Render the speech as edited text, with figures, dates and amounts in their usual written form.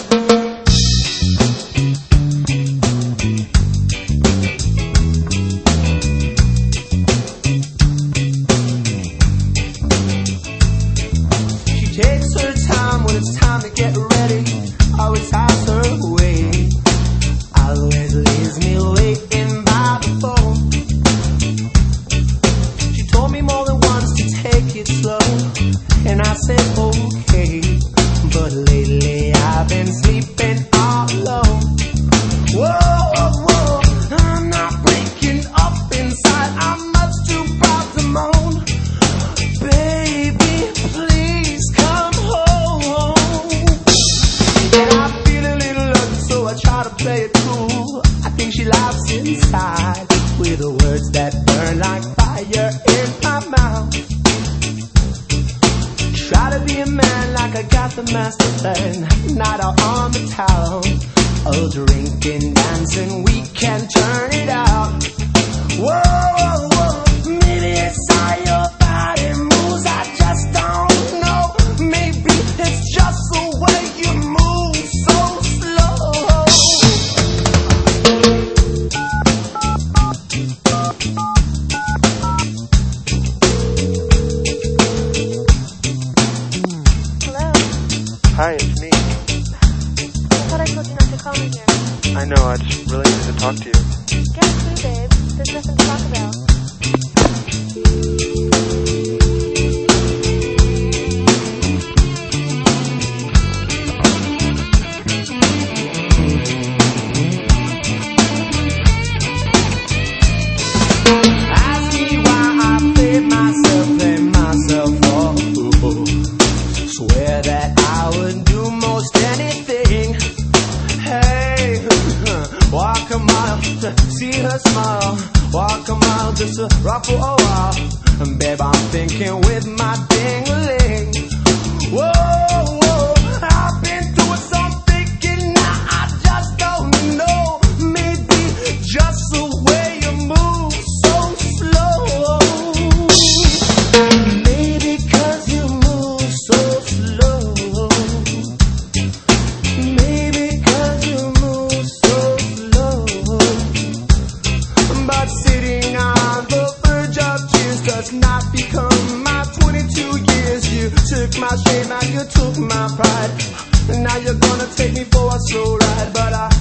Always has her way, always leaves me waiting by the phone. She told me more than once to take it slow, and I said okay, but lately I've been sleeping all alone. Whoa, whoa, whoa, I'm not breaking up inside, I'm much too proud to moan. Baby, please come home. And I feel a little lucky, so I try to play it cool. I think she laughs inside with the words that burn like fire in my mouth. Try to be a man like I got the master plan, night out on the town. Oh, drinking, dancing, we can turn it out. Whoa, whoa, whoa, maybe it's how your body moves, I just don't know. Maybe it's just the way you move so slow. Hello? Hi, it's me. I thought I told you not to call me here. I know, I just really need to talk to you. Get through, babe. There's nothing to talk about. Ask me why I play myself for a fool. Swear that I would do most anything. Hey, walk a mile to see her smile. Walk a mile just to rock for a while. And babe, I'm thinking with my ding-a-ling. Whoa, whoa, I've been doing some thinking now, I just don't know. Maybe just the way you move so slow. Maybe 'cause you move so slow. Maybe 'cause you move so slow. But sitting on the verge of tears does not become my 22 years. You took my shame and you took my pride. And now you're gonna take me for a slow ride. But I